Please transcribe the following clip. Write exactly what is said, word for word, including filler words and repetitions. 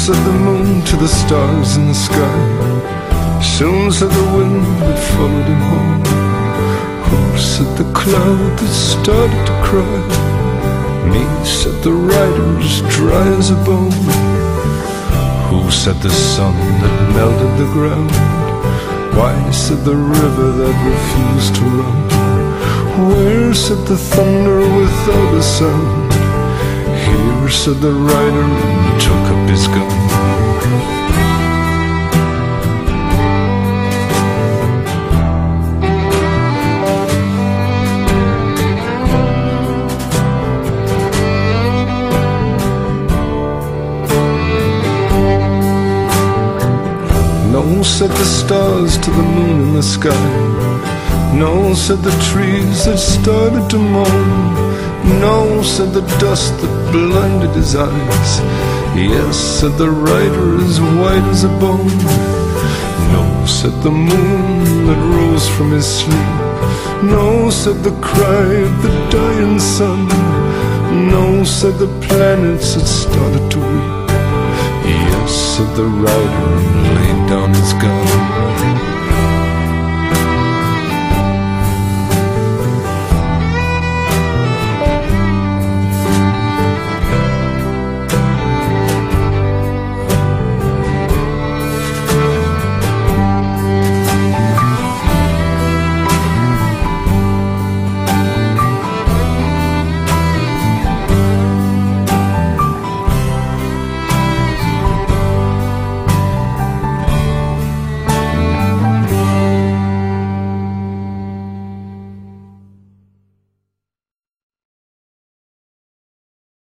said the moon to the stars in the sky. Soon said the wind that followed him home. Who said the cloud that started to cry? Me, said the riders, dry as a bone. Who said the sun that melted the ground? Why, said the river that refused to run? Where, said the thunder without a sound? Here, said the rider, and took up his gun. No, said the stars to the moon in the sky. No, said the trees that started to moan. No, said the dust that blinded his eyes. Yes, said the rider as white as a bone. No, said the moon that rose from his sleep. No, said the cry of the dying sun. No, said the planets that started to weep. Yes, said the rider, and laid down his gun.